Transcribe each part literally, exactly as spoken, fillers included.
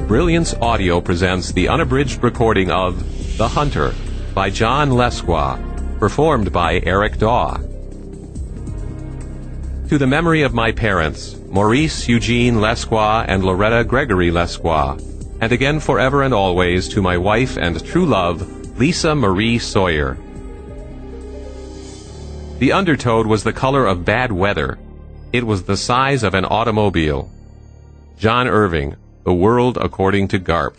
Brilliance Audio presents the unabridged recording of The Hunter by John Lesqua, performed by Eric Daw. To the memory of my parents, Maurice Eugene Lesqua and Loretta Gregory Lesqua, and again forever and always to my wife and true love, Lisa Marie Sawyer. The undertoad was the color of bad weather. It was the size of an automobile. John Irving, The World According to Garp.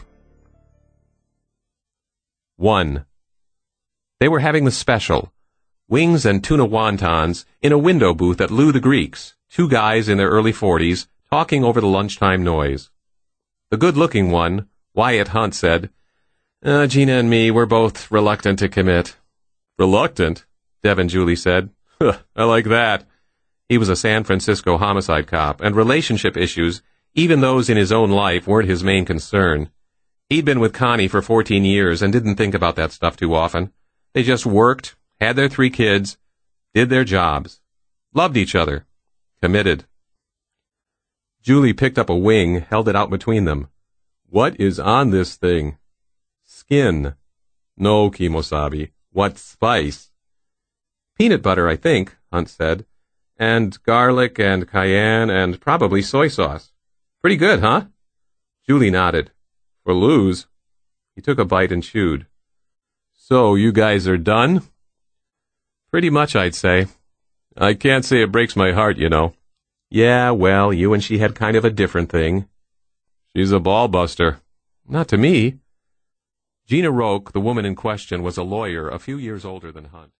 one. They were having the special, wings and tuna wontons, in a window booth at Lou the Greek's, two guys in their early forties, talking over the lunchtime noise. The good-looking one, Wyatt Hunt, said, uh, Gina and me, we're both reluctant to commit. Reluctant? Devin Julie said. Huh, I like that. He was a San Francisco homicide cop, and relationship issues, even those in his own life, weren't his main concern. He'd been with Connie for fourteen years and didn't think about that stuff too often. They just worked, had their three kids, did their jobs, loved each other, committed. Julie picked up a wing, held it out between them. What is on this thing? Skin. No, Kimosabi. What spice? Peanut butter, I think, Hunt said. And garlic and cayenne and probably soy sauce. Pretty good, huh? Julie nodded. For Lou's. He took a bite and chewed. So, you guys are done? Pretty much, I'd say. I can't say it breaks my heart, you know. Yeah, well, you and she had kind of a different thing. She's a ball-buster. Not to me. Gina Roque, the woman in question, was a lawyer a few years older than Hunt.